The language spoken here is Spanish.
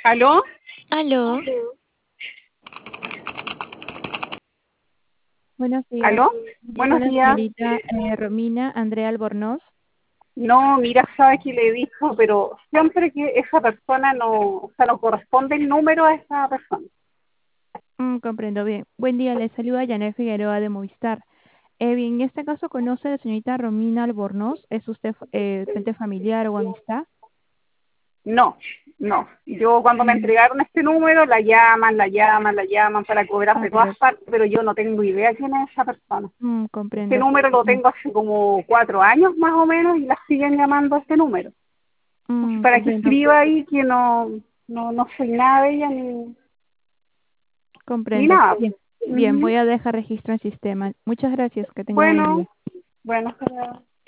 ¿Aló? Aló, Buenos días. ¿Aló? Hablo con Buenos la días. señorita Romina Andrea Albornoz. No, mira, sabe que le he dicho, pero siempre que esa persona no, o sea, no corresponde el número a esa persona. Comprendo bien. Buen día, le saluda Janet Figueroa de Movistar. Bien, en este caso, ¿conoce a la señorita Romina Albornoz? ¿Es usted frente familiar o amistad? No, no. Yo cuando me Mm, entregaron este número, la llaman para cobrar de todas pero, partes, pero yo no tengo idea quién es esa persona. Este comprendo. número lo Mm, tengo hace como 4 años más o menos y la siguen llamando a este número. Entonces, para que comprendo, escriba ahí que no soy nada de ella ni comprendo. nada. Bien, bien, Ujú. voy a dejar registro en el sistema. Muchas gracias, que tenga buen día. Bueno, bueno, hasta luego.